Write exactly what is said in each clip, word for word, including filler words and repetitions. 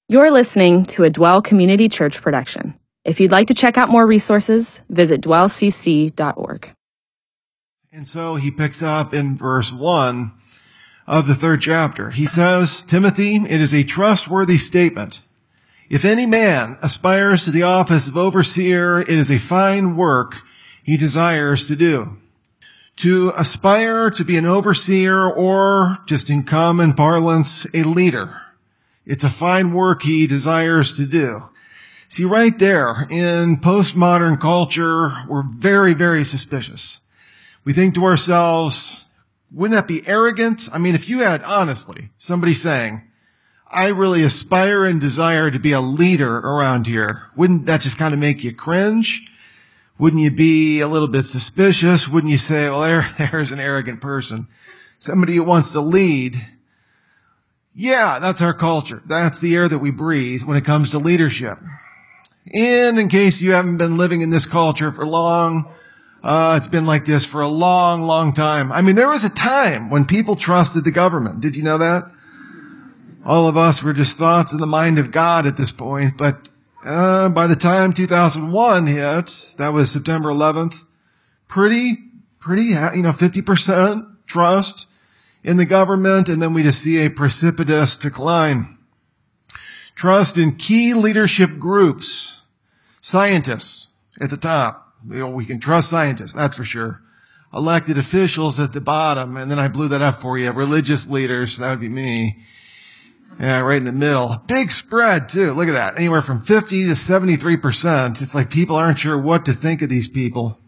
You're listening to a Dwell Community Church production. If you'd like to check out more resources, visit dwell c c dot org. And so he picks up in verse one of the third chapter. He says, Timothy, it is a trustworthy statement. If any man aspires to the office of overseer, it is a fine work he desires to do. To aspire to be an overseer, or just in common parlance, a leader, it's a fine work he desires to do. See, right there, in postmodern culture, we're very, very suspicious. We think to ourselves, wouldn't that be arrogant? I mean, if you had, honestly, somebody saying, I really aspire and desire to be a leader around here, wouldn't that just kind of make you cringe? Wouldn't you be a little bit suspicious? Wouldn't you say, well, there, there's an arrogant person, somebody who wants to lead? Yeah, that's our culture. That's the air that we breathe when it comes to leadership. And in case you haven't been living in this culture for long, uh, it's been like this for a long, long time. I mean, there was a time when people trusted the government. Did you know that? All of us were just thoughts in the mind of God at this point. But uh, by the time two thousand one hit, that was September eleventh, pretty, pretty, you know, fifty percent trust in the government, and then we just see a precipitous decline. Trust in key leadership groups, scientists at the top. You know, we can trust scientists, that's for sure. Elected officials at the bottom, and then I blew that up for you. Religious leaders, that would be me. Yeah, right in the middle. Big spread, too. Look at that. Anywhere from fifty to seventy-three percent. It's like people aren't sure what to think of these people.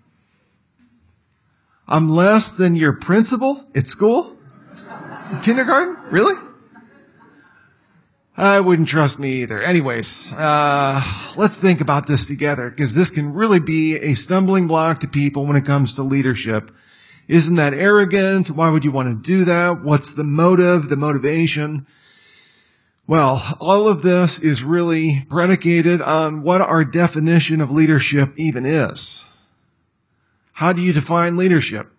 I'm less than your principal at school? Kindergarten? Really? I wouldn't trust me either. Anyways, uh, let's think about this together, because this can really be a stumbling block to people when it comes to leadership. Isn't that arrogant? Why would you want to do that? What's the motive, the motivation? Well, all of this is really predicated on what our definition of leadership even is. How do you define leadership?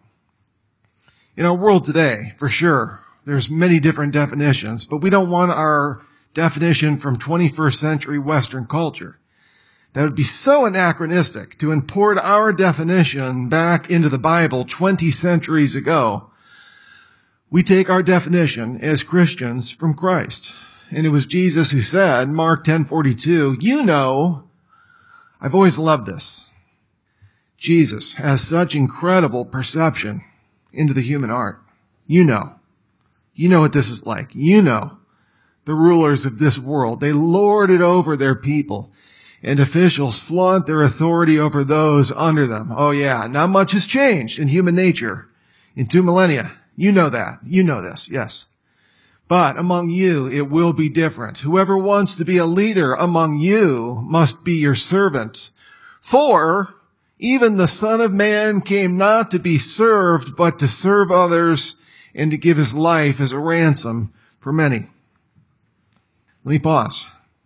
In our world today, for sure, there's many different definitions, but we don't want our definition from twenty-first century Western culture. That would be so anachronistic to import our definition back into the Bible twenty centuries ago. We take our definition as Christians from Christ. And it was Jesus who said, Mark ten forty-two, you know, I've always loved this. Jesus has such incredible perception into the human heart. You know. You know what this is like. You know the rulers of this world. They lord it over their people, and officials flaunt their authority over those under them. Oh yeah, not much has changed in human nature in two millennia. You know that. You know this, yes. But among you, it will be different. Whoever wants to be a leader among you must be your servant. For even the Son of Man came not to be served, but to serve others and to give his life as a ransom for many. Let me pause.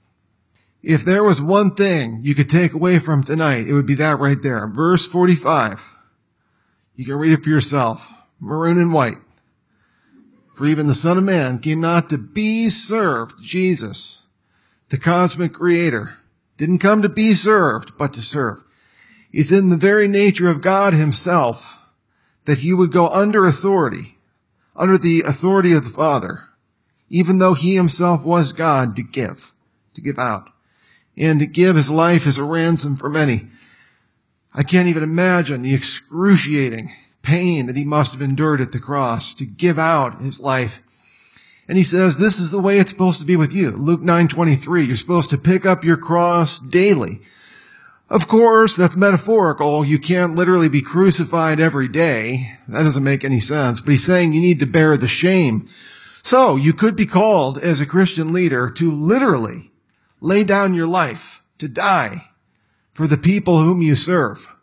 If there was one thing you could take away from tonight, it would be that right there. Verse forty-five. You can read it for yourself. Maroon and white. For even the Son of Man came not to be served. Jesus, the cosmic creator, didn't come to be served, but to serve. It's in the very nature of God himself that he would go under authority, under the authority of the Father, even though he himself was God, to give, to give out, and to give his life as a ransom for many. I can't even imagine the excruciating pain that he must have endured at the cross to give out his life. And he says, this is the way it's supposed to be with you. Luke nine twenty-three, you're supposed to pick up your cross daily. Of course, that's metaphorical. You can't literally be crucified every day. That doesn't make any sense. But he's saying you need to bear the shame. So you could be called as a Christian leader to literally lay down your life, to die for the people whom you serve.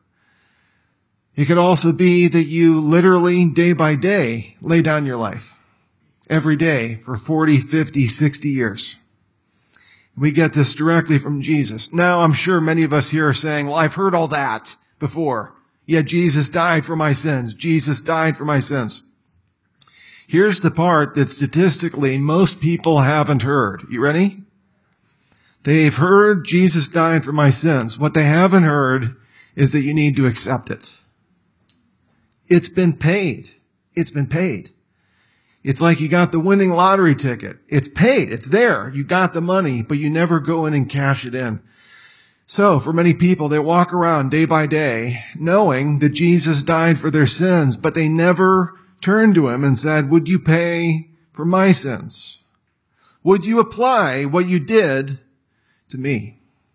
It could also be that you literally, day by day, lay down your life every day for forty, fifty, sixty years. We get this directly from Jesus. Now, I'm sure many of us here are saying, well, I've heard all that before. Yeah, Jesus died for my sins. Jesus died for my sins. Here's the part that statistically most people haven't heard. You ready? They've heard Jesus died for my sins. What they haven't heard is that you need to accept it. It's been paid. It's been paid. It's like you got the winning lottery ticket. It's paid. It's there. You got the money, but you never go in and cash it in. So for many people, they walk around day by day knowing that Jesus died for their sins, but they never turned to him and said, would you pay for my sins? Would you apply what you did to me?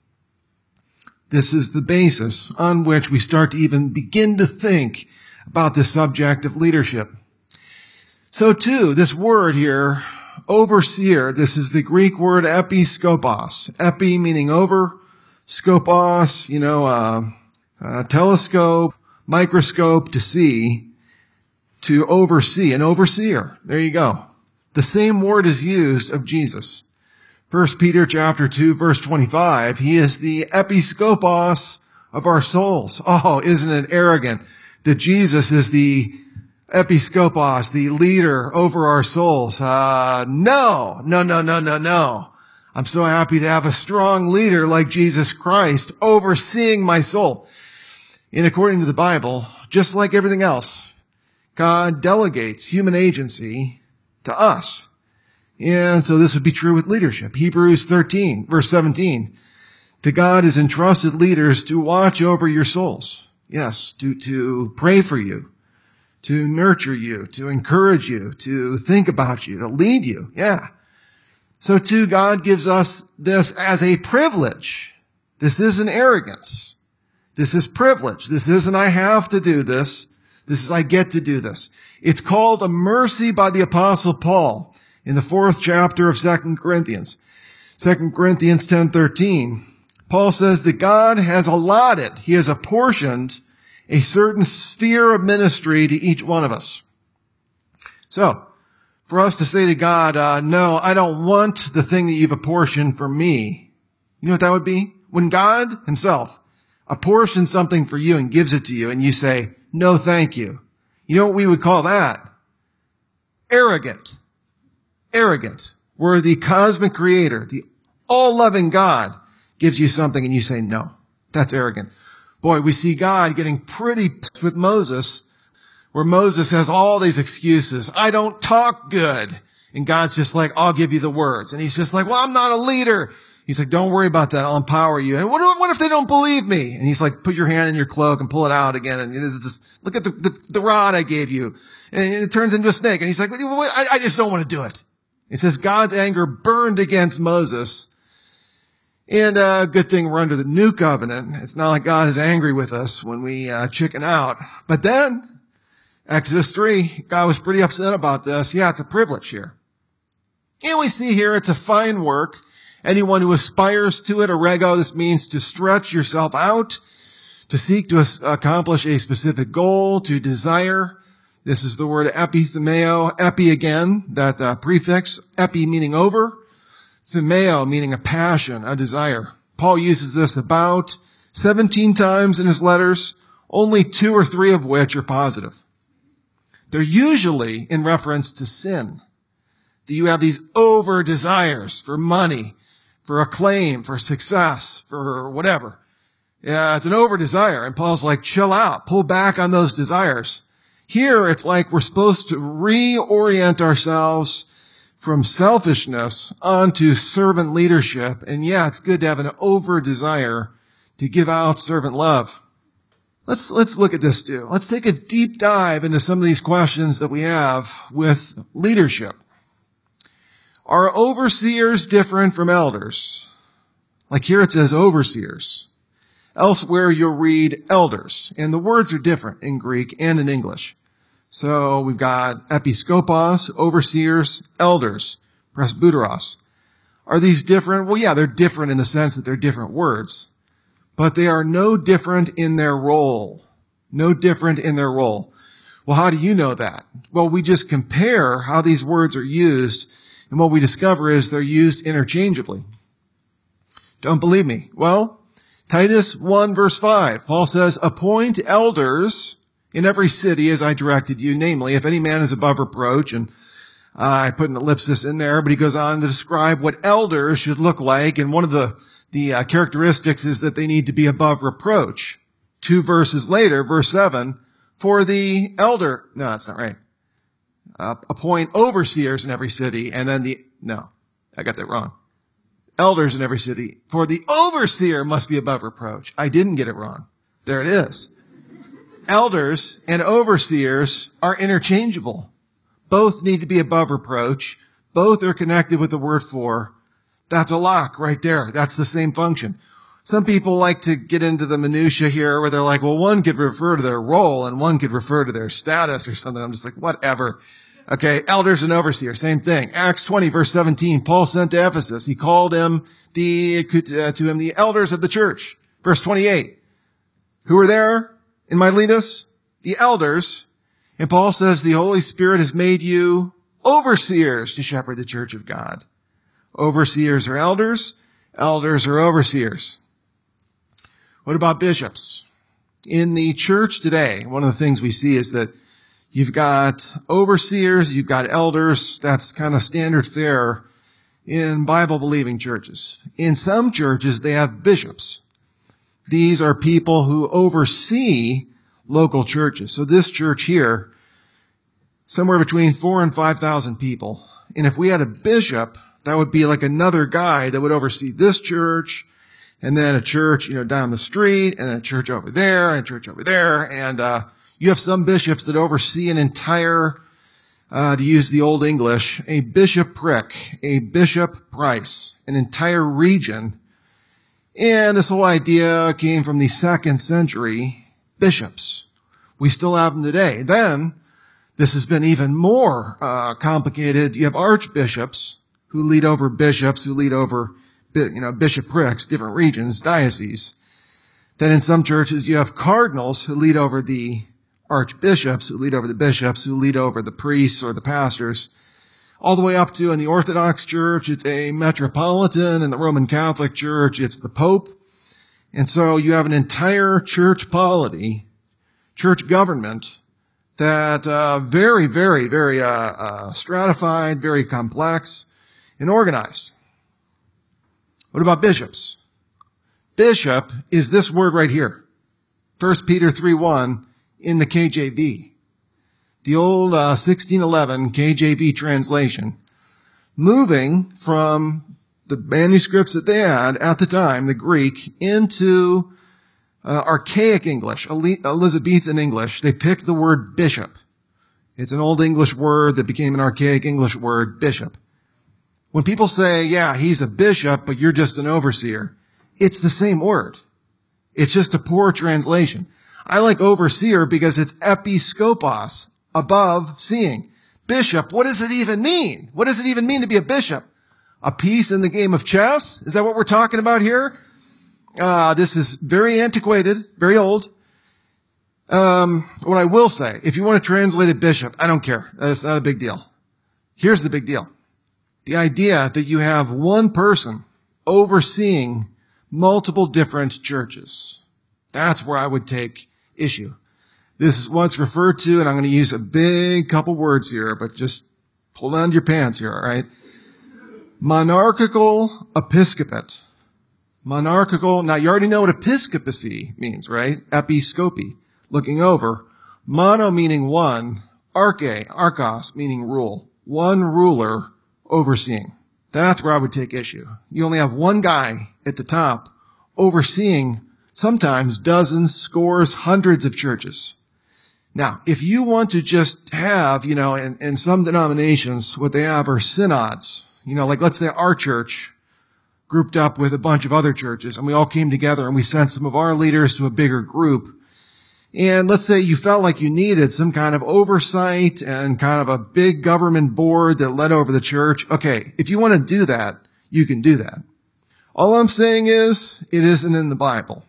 This is the basis on which we start to even begin to think about the subject of leadership. So too, this word here, overseer, this is the Greek word episkopos. Epi meaning over, skopos, you know, uh, uh, telescope, microscope, to see, to oversee, an overseer. There you go. The same word is used of Jesus. First Peter chapter two, verse twenty-five, he is the episkopos of our souls. Oh, isn't it arrogant that Jesus is the episkopos, the leader over our souls? Uh, no, no, no, no, no, no. I'm so happy to have a strong leader like Jesus Christ overseeing my soul. And according to the Bible, just like everything else, God delegates human agency to us. And so this would be true with leadership. Hebrews thirteen, verse seventeen. To God is entrusted leaders to watch over your souls. Yes, to, to pray for you, to nurture you, to encourage you, to think about you, to lead you. Yeah. So too, God gives us this as a privilege. This isn't arrogance. This is privilege. This isn't I have to do this. This is I get to do this. It's called a mercy by the Apostle Paul in the fourth chapter of Second Corinthians. Second Corinthians ten thirteen. Paul says that God has allotted, he has apportioned a certain sphere of ministry to each one of us. So, for us to say to God, uh, no, I don't want the thing that you've apportioned for me. You know what that would be? When God himself apportions something for you and gives it to you and you say, no, thank you. You know what we would call that? Arrogant. Arrogant. Where the cosmic creator, the all-loving God gives you something and you say, no, that's arrogant. Boy, we see God getting pretty pissed with Moses, where Moses has all these excuses. I don't talk good. And God's just like, I'll give you the words. And he's just like, well, I'm not a leader. He's like, don't worry about that. I'll empower you. And what, what if they don't believe me? And he's like, put your hand in your cloak and pull it out again. And this, this, look at the, the, the rod I gave you. And it turns into a snake. And he's like, I, I just don't want to do it. It says God's anger burned against Moses. And uh good thing we're under the new covenant. It's not like God is angry with us when we uh chicken out. But then, Exodus three, God was pretty upset about this. Yeah, it's a privilege here. And we see here it's a fine work. Anyone who aspires to it, orego, this means to stretch yourself out, to seek to accomplish a specific goal, to desire. This is the word epithumeo, epi again, that uh, prefix, epi meaning over, thumeo meaning a passion, a desire. Paul uses this about seventeen times in his letters, only two or three of which are positive. They're usually in reference to sin. That you have these over desires for money, for acclaim, for success, for whatever. Yeah, it's an over desire. And Paul's like, chill out, pull back on those desires. Here, it's like we're supposed to reorient ourselves from selfishness onto servant leadership. And yeah, it's good to have an over desire to give out servant love. Let's, let's look at this too. Let's take a deep dive into some of these questions that we have with leadership. Are overseers different from elders? Like here it says overseers. Elsewhere you'll read elders. And the words are different in Greek and in English. So we've got episkopos, overseers, elders, presbyteros. Are these different? Well, yeah, they're different in the sense that they're different words. But they are no different in their role. No different in their role. Well, how do you know that? Well, we just compare how these words are used, and what we discover is they're used interchangeably. Don't believe me? Well, Titus one verse five, Paul says, appoint elders in every city as I directed you, namely, if any man is above reproach and Uh, I put an ellipsis in there, but he goes on to describe what elders should look like. And one of the, the uh, characteristics is that they need to be above reproach. Two verses later, verse seven, for the elder, no, that's not right. Uh, appoint overseers in every city. And then the, no, I got that wrong. Elders in every city. For the overseer must be above reproach. I didn't get it wrong. There it is. Elders and overseers are interchangeable. Both need to be above reproach. Both are connected with the word for. That's a lock right there. That's the same function. Some people like to get into the minutia here where they're like, well, one could refer to their role and one could refer to their status or something. I'm just like, whatever. Okay, elders and overseers, same thing. Acts twenty, verse seventeen, Paul sent to Ephesus. He called him the, uh, to him the elders of the church. Verse twenty-eight, who are there in Miletus? The elders. And Paul says the Holy Spirit has made you overseers to shepherd the church of God. Overseers are elders. Elders are overseers. What about bishops? In the church today, one of the things we see is that you've got overseers, you've got elders. That's kind of standard fare in Bible-believing churches. In some churches, they have bishops. These are people who oversee local churches. So this church here, somewhere between four and five thousand people. And if we had a bishop, that would be like another guy that would oversee this church, and then a church, you know, down the street, and then a church over there, and a church over there. And uh you have some bishops that oversee an entire, uh to use the old English, a bishopric, a bishop price, an entire region. And this whole idea came from the second century bishops. We still have them today. Then, this has been even more uh complicated. You have archbishops who lead over bishops, who lead over, you know, bishoprics, different regions, dioceses. Then in some churches, you have cardinals who lead over the archbishops, who lead over the bishops, who lead over the priests or the pastors. All the way up to, in the Orthodox Church, it's a metropolitan. In the Roman Catholic Church, it's the Pope. And so you have an entire church polity, church government, that uh very, very, very uh, uh stratified, very complex, and organized. What about bishops? Bishop is this word right here. First Peter three one in the K J V. The old uh, sixteen eleven K J V translation, moving from the manuscripts that they had at the time, the Greek, into uh, archaic English, Elizabethan English. They picked the word bishop. It's an old English word that became an archaic English word, bishop. When people say, yeah, he's a bishop, but you're just an overseer, it's the same word. It's just a poor translation. I like overseer because it's episkopos, above seeing. Bishop, what does it even mean? What does it even mean to be a bishop? A piece in the game of chess? Is that what we're talking about here? Uh, this is very antiquated, very old. Um, what I will say, if you want to translate a bishop, I don't care. That's not a big deal. Here's the big deal. The idea that you have one person overseeing multiple different churches. That's where I would take issue. This is what's referred to, and I'm going to use a big couple words here, but just pull down your pants here, all right? Monarchical episcopate. Monarchical, now you already know what episcopacy means, right? Episcopi, looking over. Mono meaning one, arche, archos meaning rule. One ruler overseeing. That's where I would take issue. You only have one guy at the top overseeing sometimes dozens, scores, hundreds of churches. Now, if you want to just have, you know, in, in some denominations, what they have are synods. You know, like let's say our church grouped up with a bunch of other churches, and we all came together and we sent some of our leaders to a bigger group. And let's say you felt like you needed some kind of oversight and kind of a big government board that led over the church. Okay, if you want to do that, you can do that. All I'm saying is, it isn't in the Bible.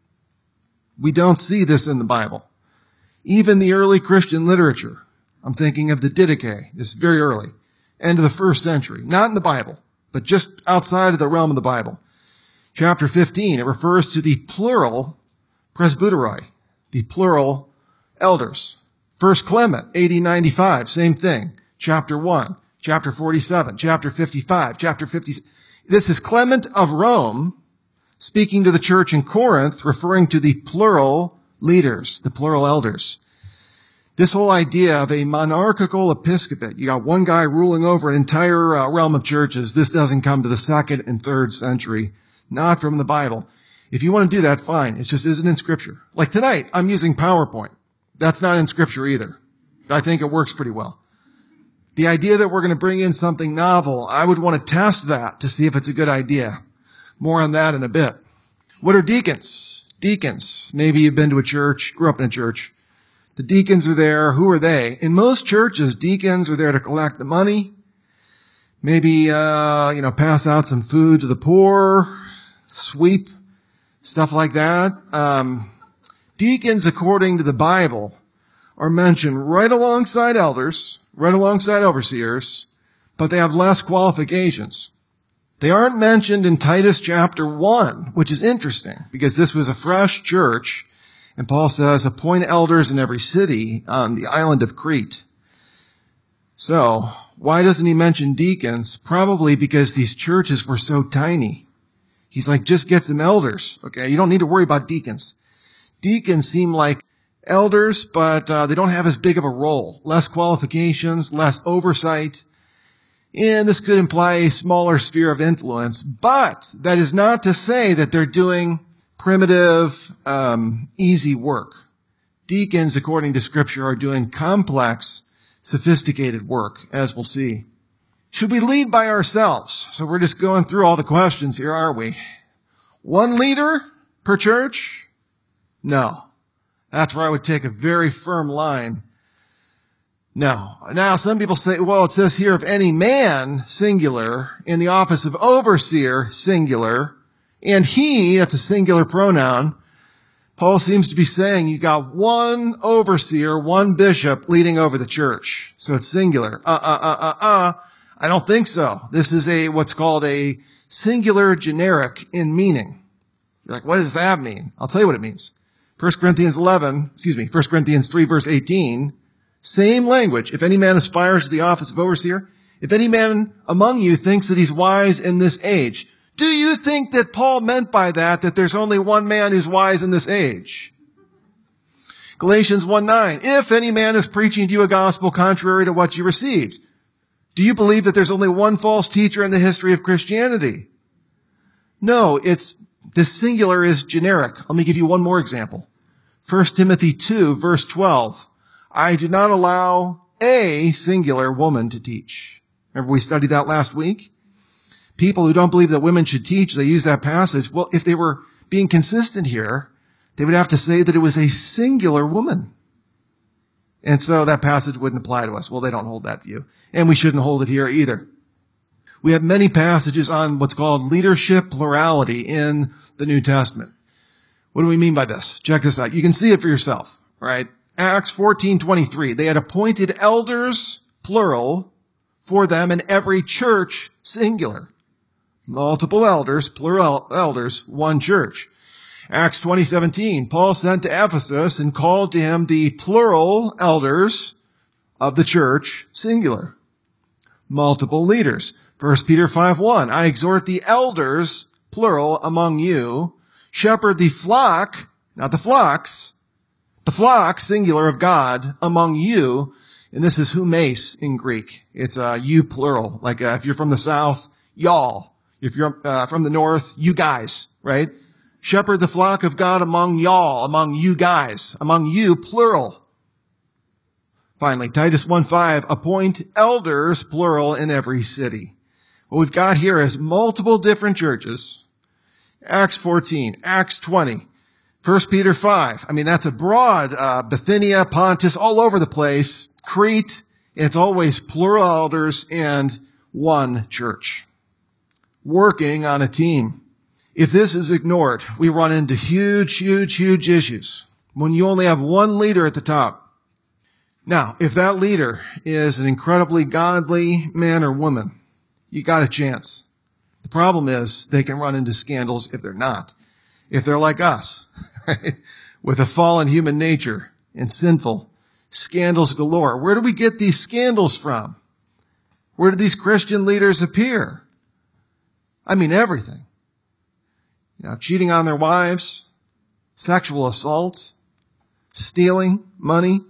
We don't see this in the Bible. Even the early Christian literature, I'm thinking of the Didache, this very early, end of the first century, not in the Bible, but just outside of the realm of the Bible. Chapter fifteen, it refers to the plural presbyteroi, the plural elders. First Clement, A D ninety-five, same thing. Chapter one. chapter forty-seven, chapter fifty-five, chapter fifty. This is Clement of Rome speaking to the church in Corinth, referring to the plural leaders, the plural elders. This whole idea of a monarchical episcopate, you got one guy ruling over an entire uh, realm of churches. This doesn't come to the second and third century, not from the Bible. If you want to do that, fine. It just isn't in Scripture. Like tonight, I'm using PowerPoint. That's not in Scripture either. I think it works pretty well. The idea that we're going to bring in something novel, I would want to test that to see if it's a good idea. More on that in a bit. What are deacons? Deacons. Maybe you've been to a church, grew up in a church. The deacons are there. Who are they? In most churches, deacons are there to collect the money. Maybe, uh, you know, pass out some food to the poor, sweep, stuff like that. Um, deacons, according to the Bible, are mentioned right alongside elders, right alongside overseers, but they have less qualifications. They aren't mentioned in Titus chapter one, which is interesting because this was a fresh church, and Paul says, appoint elders in every city on the island of Crete. So, why doesn't he mention deacons? Probably because these churches were so tiny. He's like, just get some elders, okay? You don't need to worry about deacons. Deacons seem like elders, but uh, they don't have as big of a role. Less qualifications, less oversight. And this could imply a smaller sphere of influence. But that is not to say that they're doing primitive, um, easy work. Deacons, according to Scripture, are doing complex, sophisticated work, as we'll see. Should we lead by ourselves? So we're just going through all the questions here, aren't we? One leader per church? No. That's where I would take a very firm line. No. Now, some people say, well, it says here, if any man, singular, in the office of overseer, singular, and he, that's a singular pronoun, Paul seems to be saying you got one overseer, one bishop leading over the church. So it's singular. Uh, uh, uh, uh, uh. I don't think so. This is a, what's called a singular generic in meaning. You're like, what does that mean? I'll tell you what it means. First Corinthians eleven, excuse me, First Corinthians three verse eighteen, same language. If any man aspires to the office of overseer, if any man among you thinks that he's wise in this age, do you think that Paul meant by that that there's only one man who's wise in this age? Galatians one nine, if any man is preaching to you a gospel contrary to what you received, do you believe that there's only one false teacher in the history of Christianity? No, it's, this singular is generic. Let me give you one more example. First Timothy two verse twelve, I do not allow a singular woman to teach. Remember we studied that last week? People who don't believe that women should teach, they use that passage. Well, if they were being consistent here, they would have to say that it was a singular woman. And so that passage wouldn't apply to us. Well, they don't hold that view. And we shouldn't hold it here either. We have many passages on what's called leadership plurality in the New Testament. What do we mean by this? Check this out. You can see it for yourself, right? Acts fourteen twenty-three. They had appointed elders, plural, for them in every church, singular. Multiple elders, plural elders, one church. Acts twenty seventeen. Paul sent to Ephesus and called to him the plural elders of the church, singular. Multiple leaders. First Peter five one. I exhort the elders, plural, among you, shepherd the flock, not the flocks, the flock, singular, of God, among you. And this is humes in Greek. It's uh, you, plural. Like uh, if you're from the south, y'all. If you're uh, from the north, you guys, right? Shepherd the flock of God among y'all, among you guys, among you, plural. Finally, Titus one five, appoint elders, plural, in every city. What we've got here is multiple different churches. Acts fourteen, Acts twenty, First Peter five. I mean, that's a broad, uh, Bithynia, Pontus, all over the place. Crete, it's always plural elders and one church. Working on a team. If this is ignored, we run into huge, huge, huge issues when you only have one leader at the top. Now, if that leader is an incredibly godly man or woman, you got a chance. The problem is they can run into scandals if they're not. If they're like us, right? With a fallen human nature and sinful, scandals galore. Where do we get these scandals from? Where did these Christian leaders appear? I mean, everything. You know, cheating on their wives, sexual assaults, stealing money,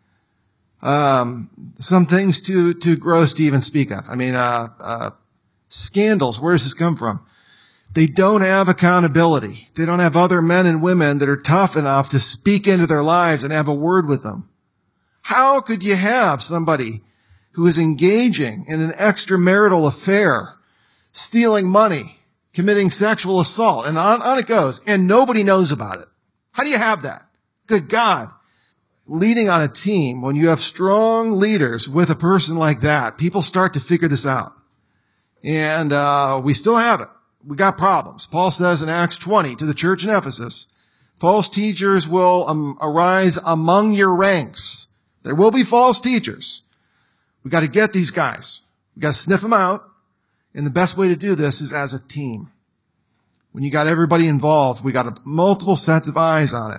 um, some things too, too gross to even speak of. I mean, uh, uh, scandals. Where does this come from? They don't have accountability. They don't have other men and women that are tough enough to speak into their lives and have a word with them. How could you have somebody who is engaging in an extramarital affair, stealing money, committing sexual assault, and on, on it goes, and nobody knows about it? How do you have that? Good God. Leading on a team, when you have strong leaders with a person like that, people start to figure this out. And uh we still have it. We got problems. Paul says in Acts twenty to the church in Ephesus, false teachers will um, arise among your ranks. There will be false teachers. We got to get these guys. We got to sniff them out. And the best way to do this is as a team. When you got everybody involved, we got a, multiple sets of eyes on it.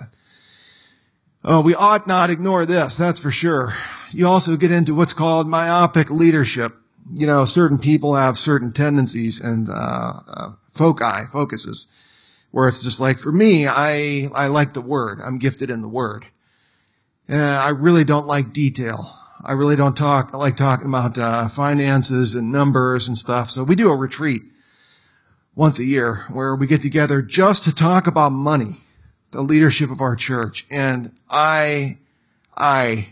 Oh, we ought not ignore this, that's for sure. You also get into what's called myopic leadership. You know, certain people have certain tendencies and uh, uh foci, focuses, where it's just like, for me, I I like the Word. I'm gifted in the Word. And I really don't like detail. I really don't talk, I like talking about uh finances and numbers and stuff. So we do a retreat once a year where we get together just to talk about money, the leadership of our church. And I, I,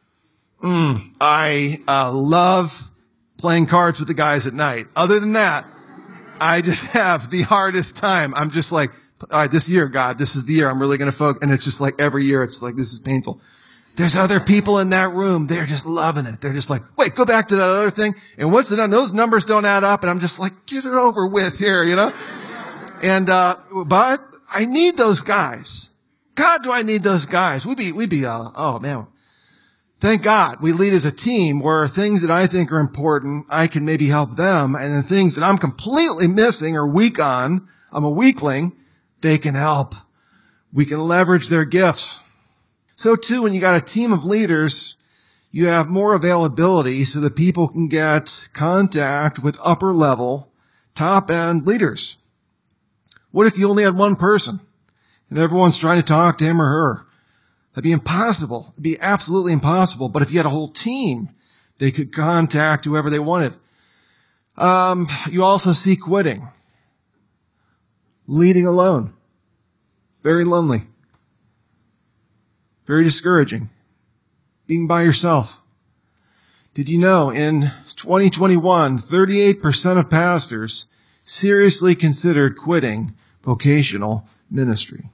mm, I uh, love playing cards with the guys at night. Other than that, I just have the hardest time. I'm just like, all right, this year, God, this is the year I'm really going to focus. And it's just like every year, it's like, this is painful. There's other people in that room. They're just loving it. They're just like, wait, go back to that other thing. And what's it done? Those numbers don't add up. And I'm just like, get it over with here, you know? And, uh, but I need those guys. God, do I need those guys? We'd be, we'd be, uh, oh man. Thank God we lead as a team where things that I think are important, I can maybe help them. And then things that I'm completely missing or weak on, I'm a weakling, they can help. We can leverage their gifts. So too, when you got a team of leaders, you have more availability so that people can get contact with upper level, top end leaders. What if you only had one person and everyone's trying to talk to him or her? That'd be impossible. It'd be absolutely impossible. But if you had a whole team, they could contact whoever they wanted. Um, you also see quitting. Leading alone. Very lonely. Very discouraging. Being by yourself. Did you know in twenty twenty-one, thirty-eight percent of pastors seriously considered quitting vocational ministry?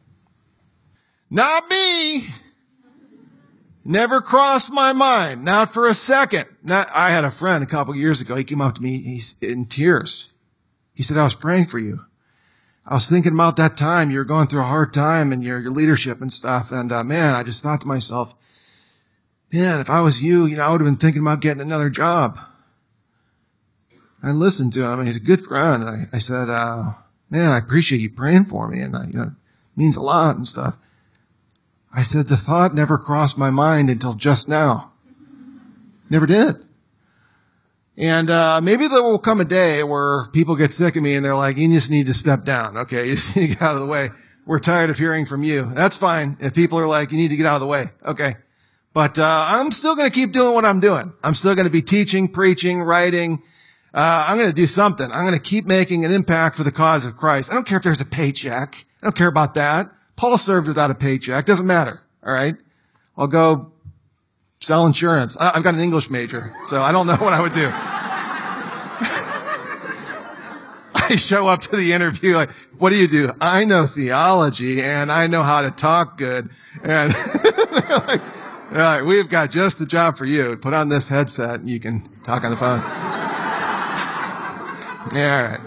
Not me. Never crossed my mind. Not for a second. Not, I had a friend a couple of years ago. He came up to me. He's in tears. He said, I was praying for you. I was thinking about that time. You were going through a hard time and your, your leadership and stuff. And, uh, man, I just thought to myself, man, if I was you, you know, I would have been thinking about getting another job. I listened to him. He's a good friend. I, I said, uh, man, I appreciate you praying for me. And, uh, you know, it means a lot and stuff. I said, the thought never crossed my mind until just now. Never did. And uh maybe there will come a day where people get sick of me and they're like, you just need to step down. Okay, you just need to get out of the way. We're tired of hearing from you. That's fine. If people are like, you need to get out of the way. Okay. But uh I'm still going to keep doing what I'm doing. I'm still going to be teaching, preaching, writing. Uh I'm going to do something. I'm going to keep making an impact for the cause of Christ. I don't care if there's a paycheck. I don't care about that. Paul served without a paycheck. Doesn't matter. All right. I'll go sell insurance. I, I've got an English major, so I don't know what I would do. I show up to the interview like, what do you do? I know theology and I know how to talk good. And they're like, they're like, we've got just the job for you. Put on this headset and you can talk on the phone. Yeah, all right.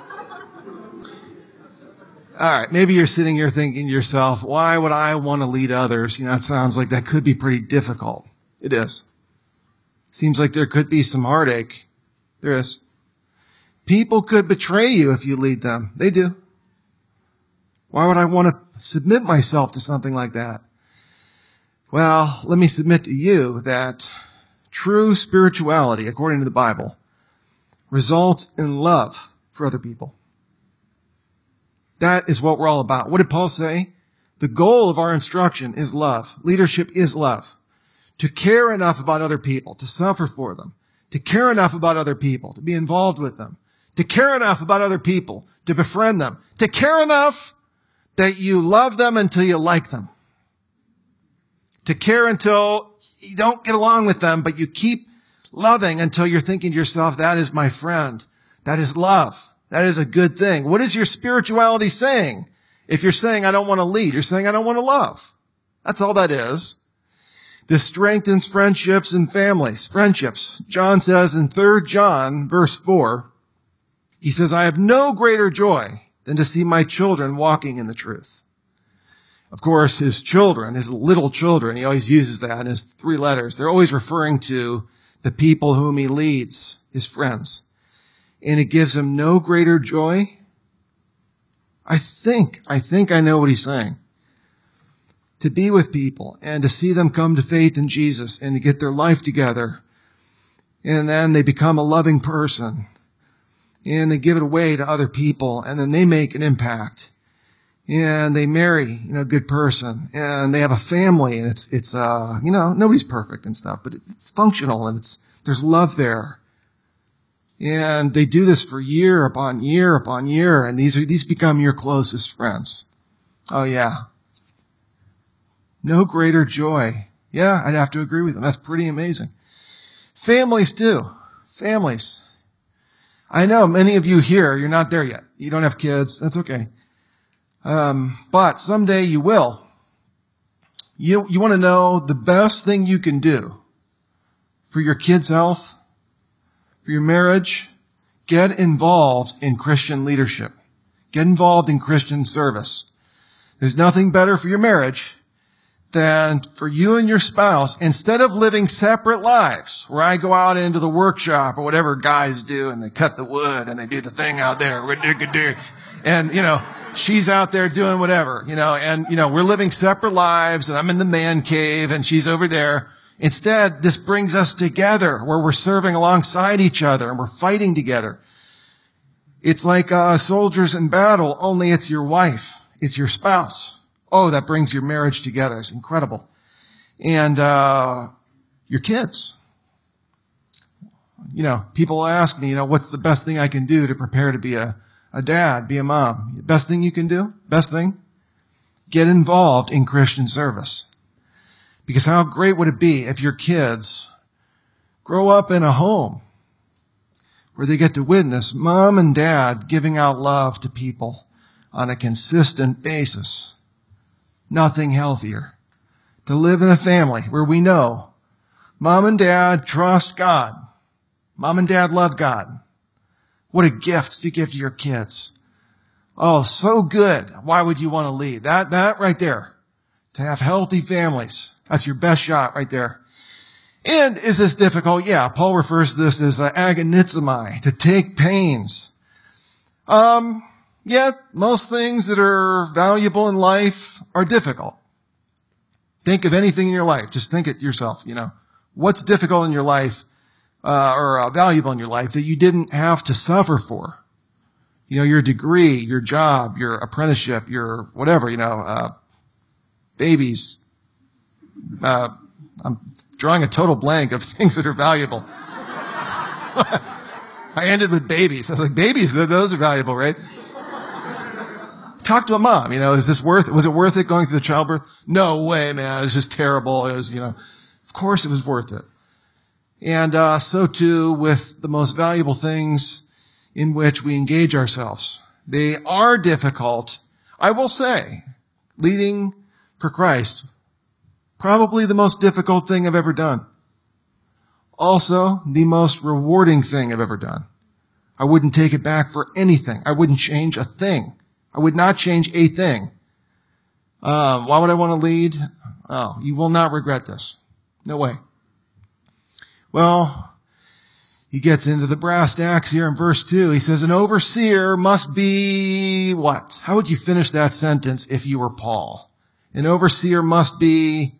All right, maybe you're sitting here thinking to yourself, why would I want to lead others? You know, it sounds like that could be pretty difficult. It is. Seems like there could be some heartache. There is. People could betray you if you lead them. They do. Why would I want to submit myself to something like that? Well, let me submit to you that True spirituality, according to the Bible, results in love for other people. That is what we're all about. What did Paul say? The goal of our instruction is love. Leadership is love. To care enough about other people, to suffer for them, to care enough about other people, to be involved with them, to care enough about other people, to befriend them, to care enough that you love them until you like them, to care until you don't get along with them, but you keep loving until you're thinking to yourself, that is my friend. That is love. That is a good thing. What is your spirituality saying? If you're saying, I don't want to lead, you're saying, I don't want to love. That's all that is. This strengthens friendships and families. Friendships. John says in Third John, verse four, he says, I have no greater joy than to see my children walking in the truth. Of course, his children, his little children, he always uses that in his three letters. They're always referring to the people whom he leads, his friends. And it gives him no greater joy. I think, I think I know what he's saying. To be with people and to see them come to faith in Jesus and to get their life together. And then they become a loving person. And they give it away to other people. And then they make an impact. And they marry, you know, a good person. And they have a family. And it's, it's, uh, you know, nobody's perfect and stuff, but it's functional and it's, there's love there. And they do this for year upon year upon year. And these are, these become your closest friends. Oh yeah. No greater joy. Yeah, I'd have to agree with them. That's pretty amazing. Families too. Families. I know many of you here, you're not there yet. You don't have kids. That's okay. Um, but someday you will. You, you want to know the best thing you can do for your kids' health, for your marriage? Get involved in Christian leadership. Get involved in Christian service. There's nothing better for your marriage than for you and your spouse, instead of living separate lives, where I go out into the workshop or whatever guys do and they cut the wood and they do the thing out there. And, you know, she's out there doing whatever, you know, and, you know, we're living separate lives and I'm in the man cave and she's over there. Instead, this brings us together where we're serving alongside each other and we're fighting together. It's like uh, soldiers in battle, only it's your wife. It's your spouse. Oh, that brings your marriage together. It's incredible. And uh your kids. You know, people ask me, you know, what's the best thing I can do to prepare to be a, a dad, be a mom? Best thing you can do? Best thing? Get involved in Christian service. Because how great would it be if your kids grow up in a home where they get to witness mom and dad giving out love to people on a consistent basis. Nothing healthier. To live in a family where we know mom and dad trust God. Mom and dad love God. What a gift to give to your kids. Oh, so good. Why would you want to lead? That, that right there. To have healthy families. That's your best shot right there. And is this difficult? Yeah, Paul refers to this as uh, agonizomai, to take pains. Um, yeah, most things that are valuable in life are difficult. Think of anything in your life. Just think it yourself, you know. What's difficult in your life, uh, or uh, valuable in your life that you didn't have to suffer for? You know, your degree, your job, your apprenticeship, your whatever, you know, uh, babies. Uh, I'm drawing a total blank of things that are valuable. I ended with babies. I was like, babies, those are valuable, right? Talk to a mom, you know, is this worth it? Was it worth it going through the childbirth? No way, man. It was just terrible. It was, you know, of course it was worth it. And, uh, so too with the most valuable things in which we engage ourselves. They are difficult. I will say, leading for Christ, probably the most difficult thing I've ever done. Also, the most rewarding thing I've ever done. I wouldn't take it back for anything. I wouldn't change a thing. I would not change a thing. Um, why would I want to lead? Oh, you will not regret this. No way. Well, he gets into the brass tacks here in verse two. He says, an overseer must be what? How would you finish that sentence if you were Paul? An overseer must be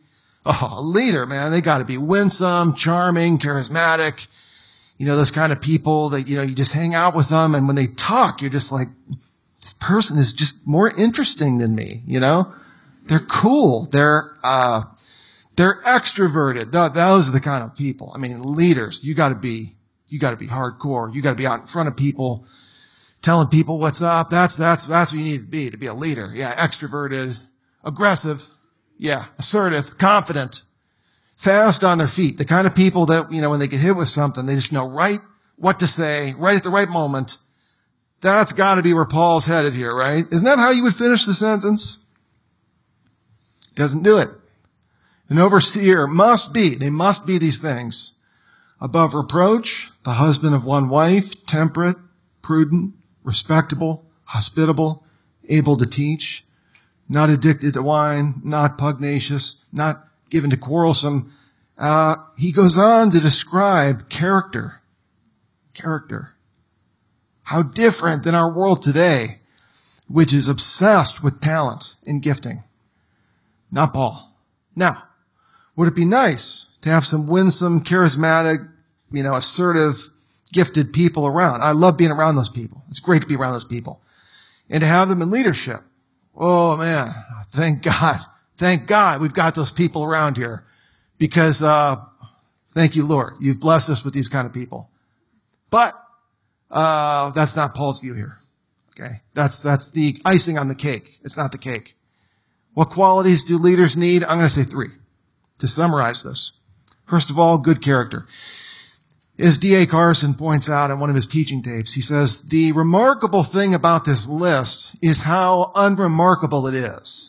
Oh, a leader, man, they got to be winsome, charming, charismatic. You know, those kind of people that, you know, you just hang out with them, and when they talk, you're just like, this person is just more interesting than me, you know? They're cool. They're, uh, they're extroverted. Th- those are the kind of people. I mean, leaders, you gotta be, you gotta be hardcore. You gotta be out in front of people, telling people what's up. That's, that's, that's what you need to be, to be a leader. Yeah, extroverted, aggressive. Yeah, assertive, confident, fast on their feet. The kind of people that, you know, when they get hit with something, they just know right what to say, right at the right moment. That's got to be where Paul's headed here, right? Isn't that how you would finish the sentence? Doesn't do it. An overseer must be, they must be these things. Above reproach, the husband of one wife, temperate, prudent, respectable, hospitable, able to teach, not addicted to wine, not pugnacious, not given to quarrelsome. Uh, he goes on to describe character. Character. How different than our world today, which is obsessed with talent and gifting. Not Paul. Now, would it be nice to have some winsome, charismatic, you know, assertive, gifted people around? I love being around those people. It's great to be around those people. And to have them in leadership. Oh man, thank God. Thank God we've got those people around here. Because, uh, thank you, Lord. You've blessed us with these kind of people. But, uh, that's not Paul's view here. Okay? That's, that's the icing on the cake. It's not the cake. What qualities do leaders need? I'm going to say three to summarize this. First of all, good character. As D A Carson points out in one of his teaching tapes, he says, the remarkable thing about this list is how unremarkable it is.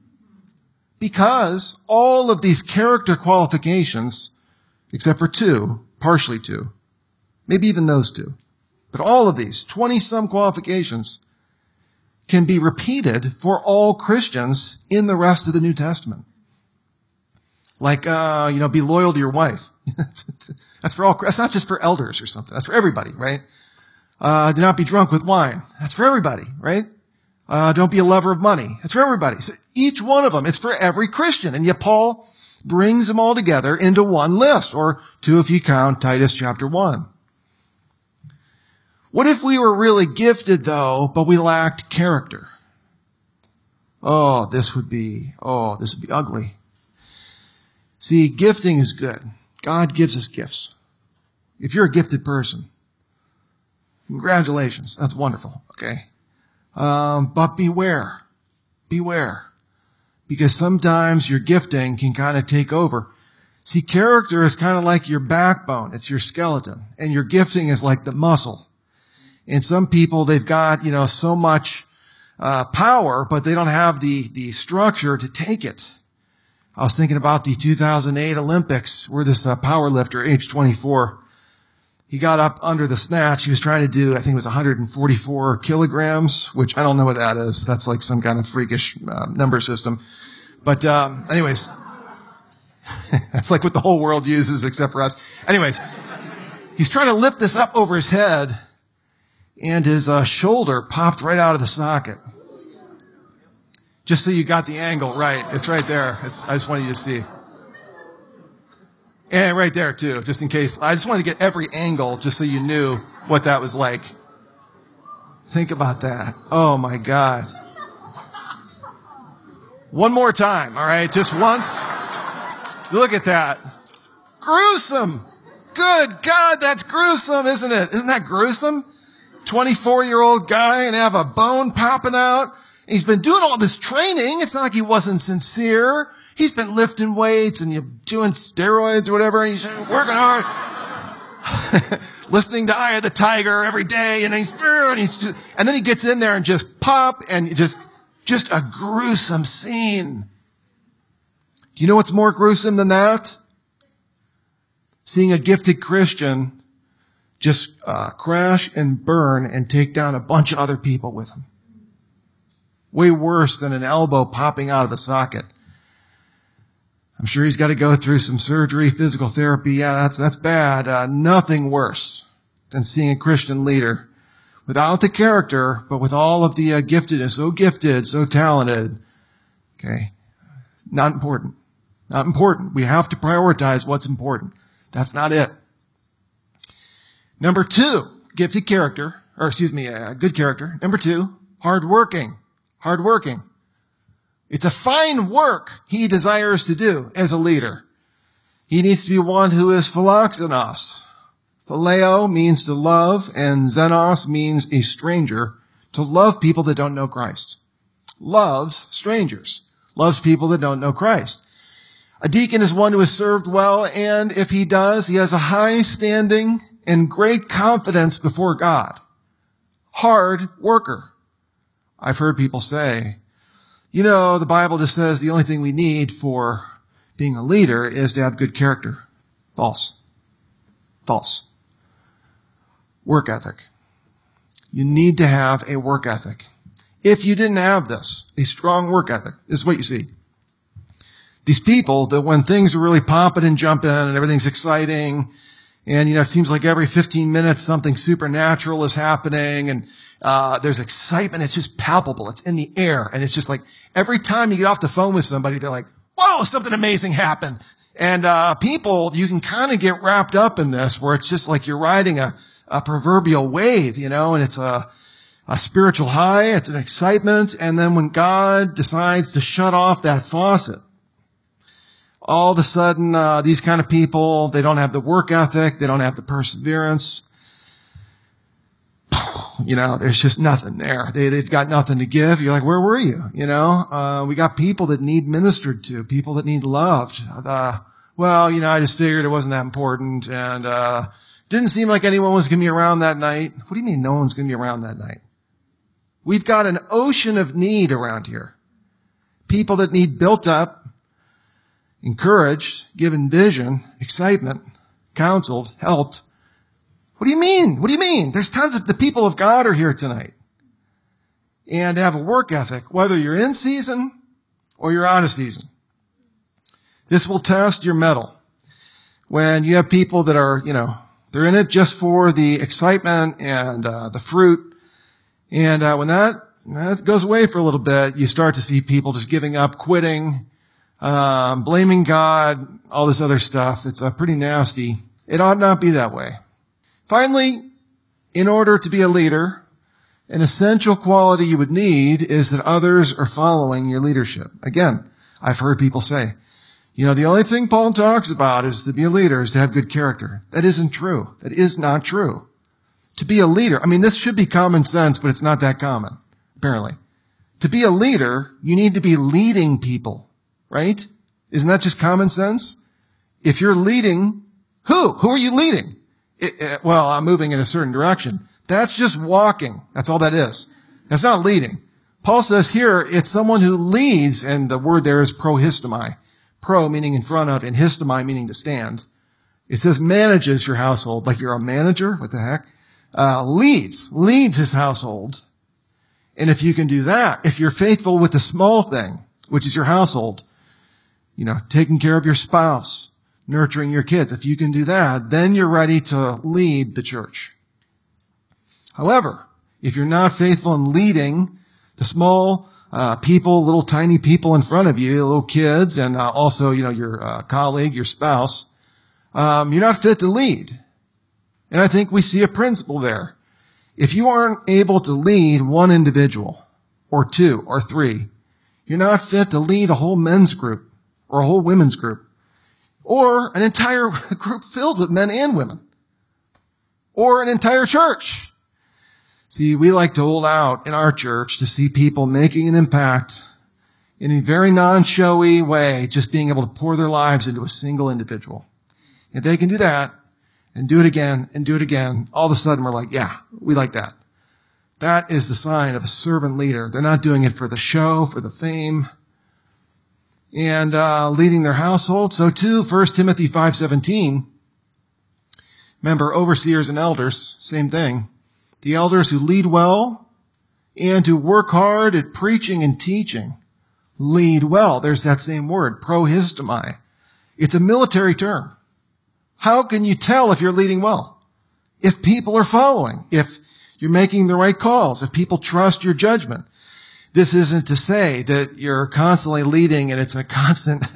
Because all of these character qualifications, except for two, partially two, maybe even those two, but all of these, twenty-some qualifications, can be repeated for all Christians in the rest of the New Testament. Like, uh, you know, be loyal to your wife. That's for all, that's not just for elders or something. That's for everybody, right? Uh, do not be drunk with wine. That's for everybody, right? Uh, don't be a lover of money. That's for everybody. So each one of them, it's for every Christian. And yet Paul brings them all together into one list, or two if you count Titus chapter one. What if we were really gifted though, but we lacked character? Oh, this would be, oh, this would be ugly. See, gifting is good. God gives us gifts. If you're a gifted person, congratulations. That's wonderful. Okay. Um, but beware. Beware. Because sometimes your gifting can kind of take over. See, character is kind of like your backbone. It's your skeleton. And your gifting is like the muscle. And some people, they've got, you know, so much uh, power, but they don't have the, the structure to take it. I was thinking about the two thousand eight Olympics where this uh, power lifter, age twenty-four, he got up under the snatch. He was trying to do, I think it was one hundred forty-four kilograms, which I don't know what that is. That's like some kind of freakish uh, number system. But um, anyways, that's like what the whole world uses except for us. Anyways, he's trying to lift this up over his head, and his uh, shoulder popped right out of the socket. Just so you got the angle right. It's right there. It's, I just wanted you to see. And right there too, just in case. I just wanted to get every angle just so you knew what that was like. Think about that. Oh my God. One more time, all right? Just once. Look at that. Gruesome. Good God, that's gruesome, isn't it? Isn't that gruesome? twenty-four-year-old guy and have a bone popping out. He's been doing all this training. It's not like he wasn't sincere. He's been lifting weights and you're doing steroids or whatever. And he's working hard, listening to Eye of the Tiger every day. And he's, and he's just, and then he gets in there and just pop and just, just a gruesome scene. Do you know what's more gruesome than that? Seeing a gifted Christian just uh, crash and burn and take down a bunch of other people with him. Way worse than an elbow popping out of a socket. I'm sure he's got to go through some surgery, physical therapy. Yeah, that's, that's bad. Uh, nothing worse than seeing a Christian leader without the character, but with all of the uh, giftedness, so gifted, so talented. Okay. Not important. Not important. We have to prioritize what's important. That's not it. Number two, gifted character, or excuse me, uh, good character. Number two, hardworking. Hardworking. It's a fine work he desires to do as a leader. He needs to be one who is philoxenos. Phileo means to love, and xenos means a stranger. To love people that don't know Christ. Loves strangers. Loves people that don't know Christ. A deacon is one who has served well, and if he does, he has a high standing and great confidence before God. Hard worker. I've heard people say, you know, the Bible just says the only thing we need for being a leader is to have good character. False. False. Work ethic. You need to have a work ethic. If you didn't have this, a strong work ethic, this is what you see. These people that when things are really popping and jumping and everything's exciting, and, you know, it seems like every fifteen minutes something supernatural is happening, and uh there's excitement. It's just palpable. It's in the air. And it's just like every time you get off the phone with somebody, they're like, whoa, something amazing happened. And uh people, you can kind of get wrapped up in this where it's just like you're riding a, a proverbial wave, you know, and it's a, a spiritual high. It's an excitement. And then when God decides to shut off that faucet, all of a sudden, uh, these kind of people, they don't have the work ethic. They don't have the perseverance. You know, there's just nothing there. They, they've got nothing to give. You're like, where were you? You know, uh, we got people that need ministered to, people that need loved. Uh, well, you know, I just figured it wasn't that important. And, uh, didn't seem like anyone was going to be around that night. What do you mean no one's going to be around that night? We've got an ocean of need around here. People that need built up, encouraged, given vision, excitement, counseled, helped. What do you mean? What do you mean? There's tons of the people of God are here tonight. And have a work ethic, whether you're in season or you're out of season. This will test your mettle. When you have people that are, you know, they're in it just for the excitement and uh, the fruit. And uh, when that, that goes away for a little bit, you start to see people just giving up, quitting, Um, blaming God, all this other stuff. It's uh, pretty nasty. It ought not be that way. Finally, in order to be a leader, an essential quality you would need is that others are following your leadership. Again, I've heard people say, you know, the only thing Paul talks about is to be a leader is to have good character. That isn't true. That is not true. To be a leader, I mean, this should be common sense, but it's not that common, apparently. To be a leader, you need to be leading people. Right? Isn't that just common sense? If you're leading, who? Who are you leading? It, it, well, I'm moving in a certain direction. That's just walking. That's all that is. That's not leading. Paul says here, it's someone who leads, and the word there is prohistomai. Pro meaning in front of, and histomai meaning to stand. It says manages your household, like you're a manager. What the heck? Uh, leads, leads his household. And if you can do that, if you're faithful with the small thing, which is your household, you know, taking care of your spouse, nurturing your kids. If you can do that, then you're ready to lead the church. However, if you're not faithful in leading the small uh, people, little tiny people in front of you, little kids, and uh, also, you know, your uh, colleague, your spouse, um, you're not fit to lead. And I think we see a principle there. If you aren't able to lead one individual, or two, or three, you're not fit to lead a whole men's group, or a whole women's group, or an entire group filled with men and women, or an entire church. See, we like to hold out in our church to see people making an impact in a very non-showy way, just being able to pour their lives into a single individual. If they can do that, and do it again, and do it again, all of a sudden we're like, yeah, we like that. That is the sign of a servant leader. They're not doing it for the show, for the fame, and uh leading their household. So too, First Timothy five seventeen, remember, overseers and elders, same thing. The elders who lead well and who work hard at preaching and teaching lead well. There's that same word, prohistomai. It's a military term. How can you tell if you're leading well? If people are following, if you're making the right calls, if people trust your judgment. This isn't to say that you're constantly leading and it's a constant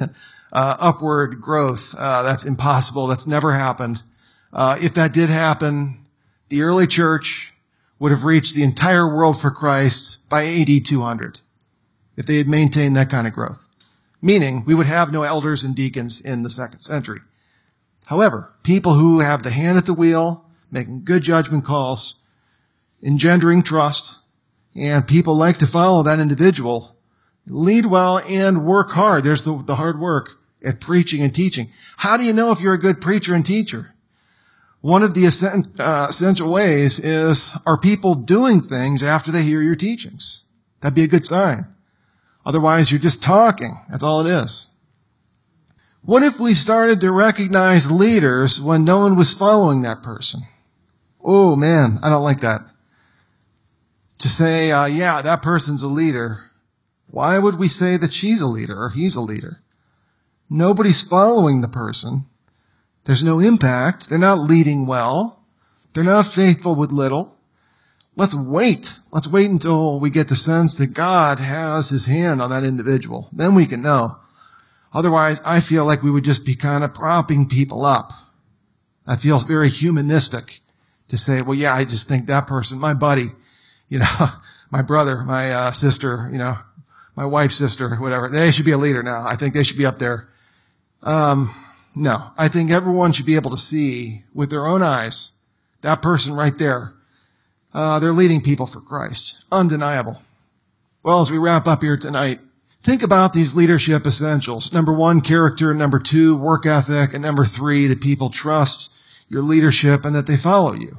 uh, upward growth. Uh, that's impossible. That's never happened. Uh, if that did happen, the early church would have reached the entire world for Christ by A D two hundred if they had maintained that kind of growth. Meaning, we would have no elders and deacons in the second century. However, people who have the hand at the wheel, making good judgment calls, engendering trust, and people like to follow that individual, lead well and work hard. There's the, the hard work at preaching and teaching. How do you know if you're a good preacher and teacher? One of the uh, essential ways is, are people doing things after they hear your teachings? That'd be a good sign. Otherwise, you're just talking. That's all it is. What if we started to recognize leaders when no one was following that person? Oh, man, I don't like that. To say, uh, yeah, that person's a leader. Why would we say that she's a leader or he's a leader? Nobody's following the person. There's no impact. They're not leading well. They're not faithful with little. Let's wait. Let's wait until we get the sense that God has his hand on that individual. Then we can know. Otherwise, I feel like we would just be kind of propping people up. That feels very humanistic to say, well, yeah, I just think that person, my buddy, you know, my brother, my uh, sister, you know, my wife's sister, whatever, they should be a leader now. I think they should be up there. Um, no, I think everyone should be able to see with their own eyes that person right there. Uh, they're leading people for Christ. Undeniable. Well, as we wrap up here tonight, think about these leadership essentials. Number one, character. Number two, work ethic. And number three, that people trust your leadership and that they follow you.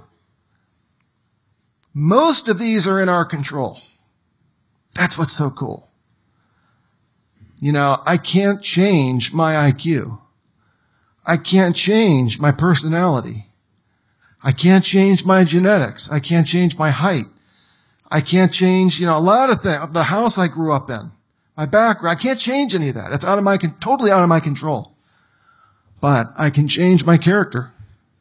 Most of these are in our control. That's what's so cool. You know, I can't change my I Q. I can't change my personality. I can't change my genetics. I can't change my height. I can't change, you know, a lot of things. The house I grew up in, my background, I can't change any of that. That's out of my, totally out of my control. But I can change my character.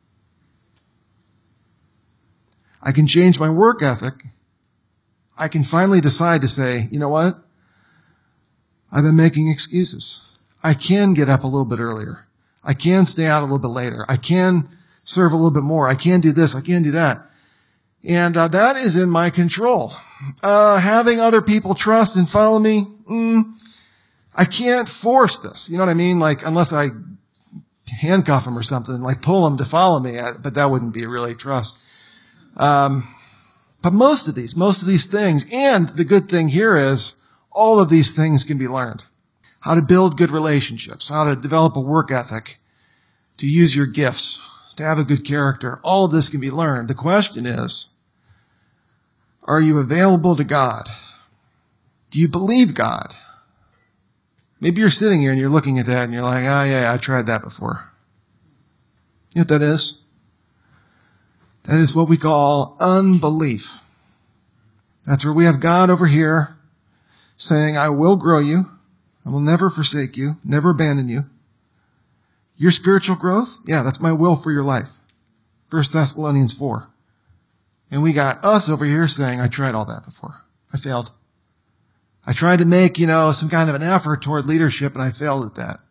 I can change my work ethic. I can finally decide to say, you know what? I've been making excuses. I can get up a little bit earlier. I can stay out a little bit later. I can serve a little bit more. I can do this. I can do that. And uh, that is in my control. Uh, having other people trust and follow me, mm, I can't force this. You know what I mean? Like, unless I handcuff them or something, like pull them to follow me. But that wouldn't be really trust. Um, but most of these, most of these things, and the good thing here is all of these things can be learned. How to build good relationships, how to develop a work ethic, to use your gifts, to have a good character. All of this can be learned. The question is, are you available to God? Do you believe God? Maybe you're sitting here and you're looking at that and you're like, oh yeah, I tried that before. You know what that is? That is what we call unbelief. That's where we have God over here saying, I will grow you. I will never forsake you, never abandon you. Your spiritual growth, yeah, that's my will for your life. First Thessalonians four. And we got us over here saying, I tried all that before. I failed. I tried to make, you know, some kind of an effort toward leadership, and I failed at that.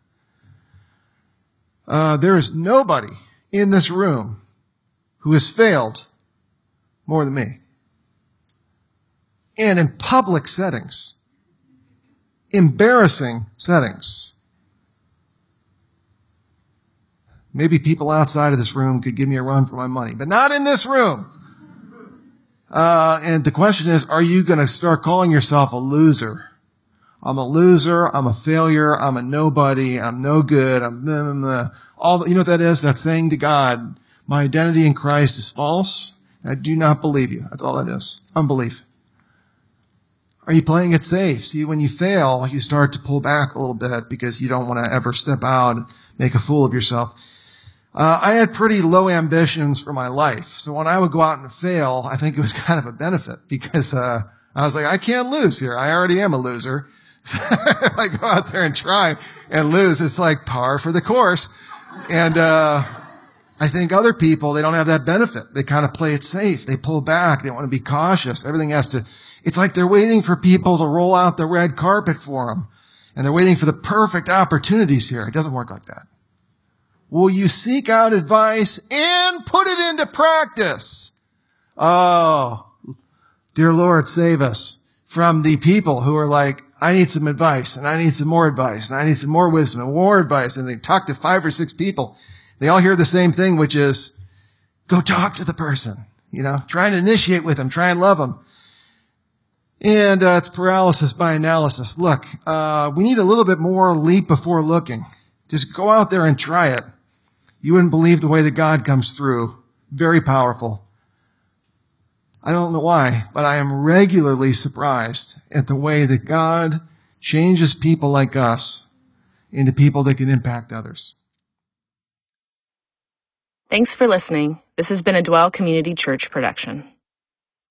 Uh, there is nobody in this room who has failed more than me. And in public settings. Embarrassing settings. Maybe people outside of this room could give me a run for my money, but not in this room. Uh, and the question is, are you going to start calling yourself a loser? I'm a loser. I'm a failure. I'm a nobody. I'm no good. I'm blah, blah, blah. All, you know what that is? That's saying to God, my identity in Christ is false. I do not believe you. That's all that is. Unbelief. Are you playing it safe? See, when you fail, you start to pull back a little bit because you don't want to ever step out and make a fool of yourself. Uh, I had pretty low ambitions for my life. So when I would go out and fail, I think it was kind of a benefit because, uh, I was like, I can't lose here. I already am a loser. So if I go out there and try and lose, it's like par for the course. And, uh, I think other people, they don't have that benefit. They kind of play it safe. They pull back. They want to be cautious. Everything has to, it's like they're waiting for people to roll out the red carpet for them. and they're waiting for the perfect opportunities here. It doesn't work like that. Will you seek out advice and put it into practice? Oh, dear Lord, save us from the people who are like, I need some advice, and I need some more advice, and I need some more wisdom and more advice. And they talk to five or six people. They all hear the same thing, which is, go talk to the person. You know, try and initiate with them, try and love them. And uh, it's paralysis by analysis. Look, uh, we need a little bit more leap before looking. Just go out there and try it. You wouldn't believe the way that God comes through. Very powerful. I don't know why, but I am regularly surprised at the way that God changes people like us into people that can impact others. Thanks for listening. This has been a Dwell Community Church production.